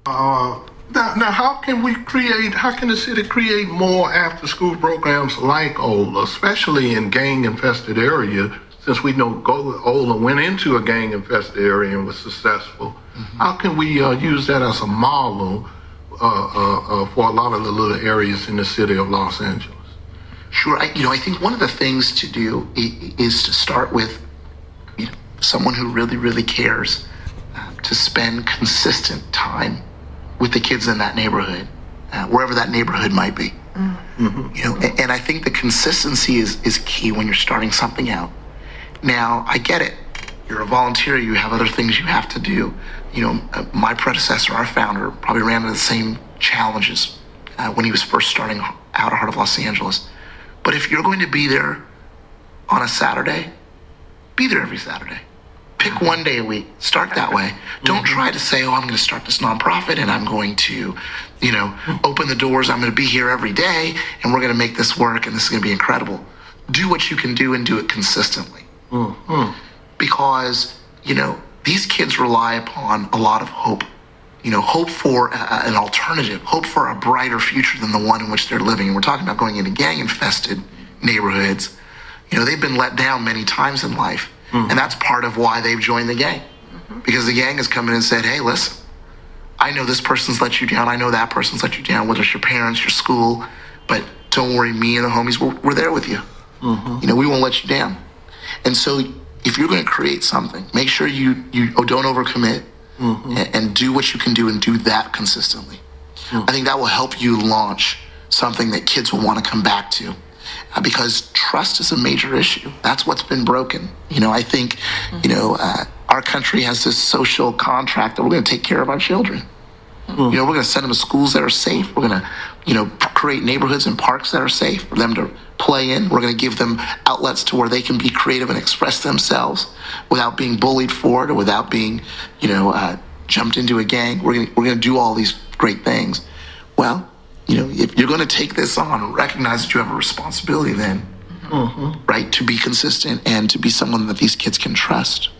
Now, how can the city create more after-school programs like OLA, especially in gang-infested areas, since we know OLA went into a gang-infested area and was successful? Mm-hmm. How can we use that as a model for a lot of the little areas in the city of Los Angeles? Sure. I think one of the things to do is to start with someone who really, really cares, to spend consistent time with the kids in that neighborhood, wherever that neighborhood might be. Mm-hmm. And I think the consistency is key when you're starting something out. Now, I get it. You're a volunteer. You have other things you have to do. My predecessor, our founder, probably ran into the same challenges when he was first starting out at Heart of Los Angeles. But if you're going to be there on a Saturday, be there every Saturday. Pick one day a week. Start that way. Don't try to say, I'm going to start this nonprofit and I'm going to, open the doors. I'm going to be here every day and we're going to make this work and this is going to be incredible. Do what you can do and do it consistently. Mm-hmm. Because, these kids rely upon a lot of hope. Hope for an alternative, hope for a brighter future than the one in which they're living. And we're talking about going into gang-infested neighborhoods. They've been let down many times in life. Mm-hmm. And that's part of why they've joined the gang. Mm-hmm. Because the gang has come in and said, hey, listen, I know this person's let you down. I know that person's let you down, whether it's your parents, your school. But don't worry, me and the homies, we're there with you. Mm-hmm. We won't let you down. And so if you're going to create something, make sure you don't overcommit. Mm-hmm. And do what you can do and do that consistently. Mm-hmm. I think that will help you launch something that kids will want to come back to because trust is a major issue. That's what's been broken. I think, our country has this social contract that we're going to take care of our children. Mm-hmm. We're going to send them to schools that are safe. We're going to, create neighborhoods and parks that are safe for them to play in. We're going to give them outlets to where they can be creative and express themselves without being bullied for it or without being, jumped into a gang. We're going to do all these great things. Well, if you're going to take this on, recognize that you have a responsibility then, right, to be consistent and to be someone that these kids can trust.